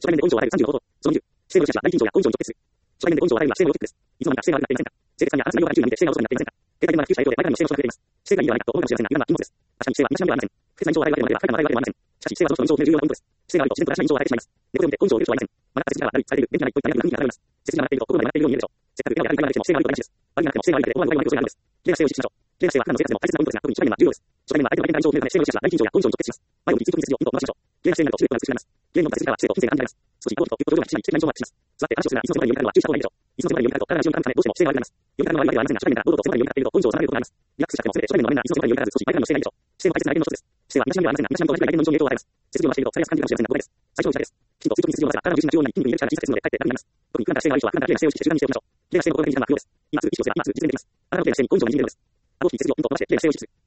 初対面で根性を与える35度。その20、姿勢の良し悪しは大緊張や根性に直結する。初対面で根性を与えるのは姿勢のロジックです。いつの間にか姿勢が悪くなっていませんか？清潔さにや話す内容が90になって姿勢が遅くなっていませんか？携帯電話が普及した影響で前髪の姿勢が遅くなっています。姿勢がいいではないかと思うかもしれませんが、今のは禁物です。確かに姿勢は身だしなみではありません。不潔な印象を与えるわけでもなければ、快感を与えるわけでもありません。しかし、姿勢はその人の印象を決める重要なポイントです。姿勢が悪いと自然と私の印象を決める重要なポイントです。姿勢が悪いと自然と自然と私の印象を与えてしまいます。猫でもって根性を得る人はいません。また、背筋が悪い、されている、元気がないといったネガティブな雰囲気が現れます。背筋が上がっていると、心が上がっているように見えるでしょう。せっかく笑顔が上がっていても姿勢が悪いという話です。悪いなくても姿勢が悪いので、思わぬ誤解を招く恐れがあるのです。綺麗な姿勢を意識しましょう。綺麗な姿勢は普段の生活でも大切なポイントですが、特に初対面は重要です。初対面は相手の変態印象を決めるため、姿勢の良し悪しは大緊張や根性に直結します。前を向き、じっと見せずに背筋をピンと伸ばしましょう。綺麗な姿勢になると視力が美しくなります。綺麗に伸ばせ筋からは姿勢と筋性が感じられます。少し動くと、ゆっと上手な姿勢に的な印象が発します。座って話をするなら、椅子の背中に読み方は注意した方がいいでしょう。椅子の背中に読み方と体が後ろに傾くため、どうしても姿勢が悪くなります。読み方の悪いわけではありませんが、初対面から堂々と背中に読み方っていると根性を収めることがあります。リラックスした手も全て初対面の場面なら椅子の背中に読み方ず少し前髪の姿勢がいいでしょう。姿勢も大切な内面の一つです。姿勢は身だしなみではありませんが、身だしなみと同じくらい相手の印象に影響を与えます。背筋を伸ばしていると、されやすく感じるかもしれませんが、動かれやすく感じると筋肉に入れ力が必要ですが、体の重心が中央に筋肉に入れる力が必要です。ので、かえって楽になります。特に不安な姿勢の相性は不安な綺麗な姿勢を意識して習慣にしておきましょう。綺麗な姿勢の心がける時間は不要です。今すぐ意識をすれば、今すぐ実践できます。あなたの綺麗な姿勢に根性を握れるのです。顎を引き背筋をピンと伸ばして綺麗な姿勢を意識する。